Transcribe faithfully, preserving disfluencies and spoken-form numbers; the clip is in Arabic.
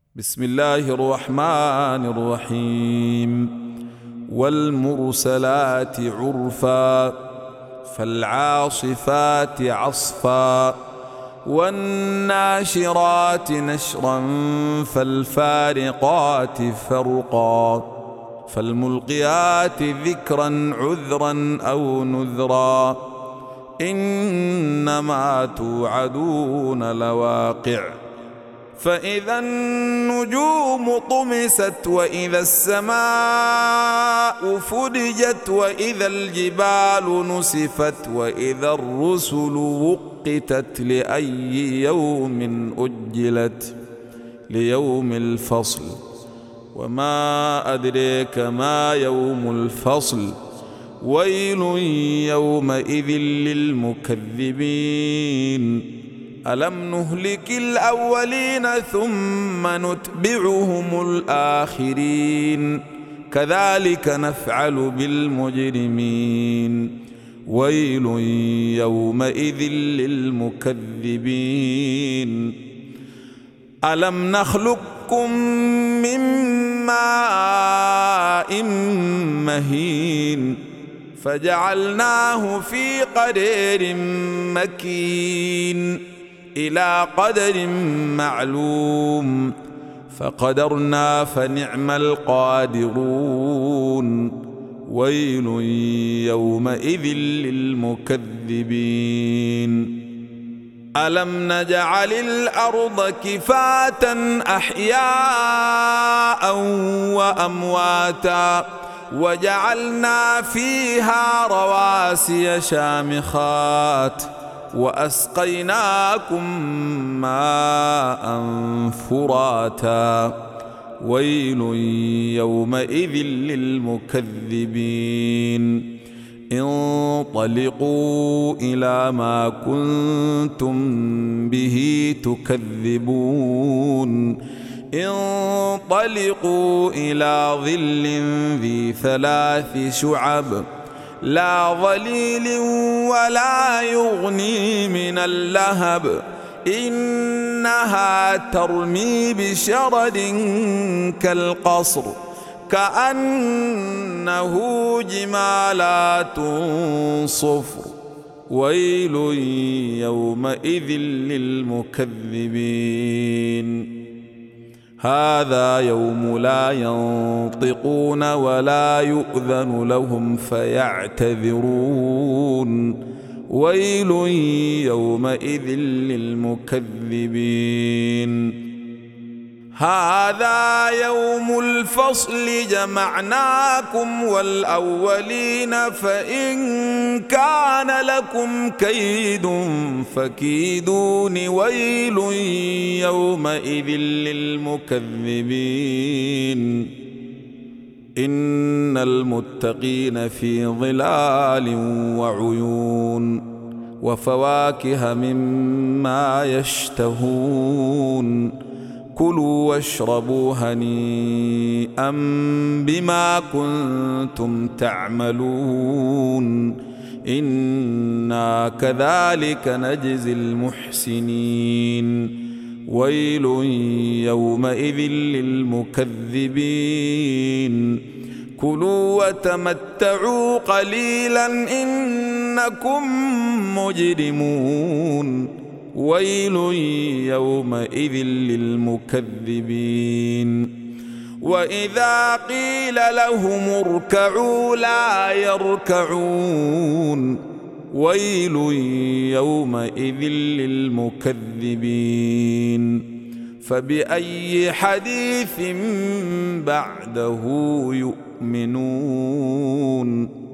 بسم الله الرحمن الرحيم. والمرسلات عرفا فالعاصفات عصفا والناشرات نشرا فالفارقات فرقا فالملقيات ذكرا عذرا أو نذرا إنما توعدون لواقع. فإذا النجوم طمست وإذا السماء فرجت وإذا الجبال نسفت وإذا الرسل وقتت لأي يوم أجلت ليوم الفصل وما أدريك ما يوم الفصل ويل يومئذ للمكذبين. ألم نهلك الأولين ثم نتبعهم الآخرين كذلك نفعل بالمجرمين ويل يومئذ للمكذبين. ألم نخلقكم من ماء مهين فجعلناه في قرير مكين إلى قدر معلوم فقدرنا فنعم القادرون ويل يومئذ للمكذبين. ألم نجعل الأرض كفاة أحياء وأمواتا وجعلنا فيها رواسي شامخات وأسقيناكم ماء فراتا ويل يومئذ للمكذبين. انطلقوا إلى ما كنتم به تكذبون انطلقوا إلى ظل ذي ثلاث شعب لا ظليل ولا يغني من اللهب إنها ترمي بشرر كالقصر كأنه جمالات صفر ويل يومئذ للمكذبين. هذا يوم لا ينطقون ولا يؤذن لهم فيعتذرون ويل يومئذ للمكذبين. هذا يوم الفصل جمعناكم والأولين فإن كان لكم كيد فكيدون ويل يومئذ للمكذبين. إن المتقين في ظلال وعيون وفواكه مما يشتهون كلوا واشربوا هنيئا بما كنتم تعملون إنا كذلك نجزي المحسنين ويل يومئذ للمكذبين. كلوا وتمتعوا قليلا إنكم مجرمون ويل يومئذ للمكذبين. وإذا قيل لهم اركعوا لا يركعون ويل يومئذ للمكذبين. فبأي حديث بعده يؤمنون.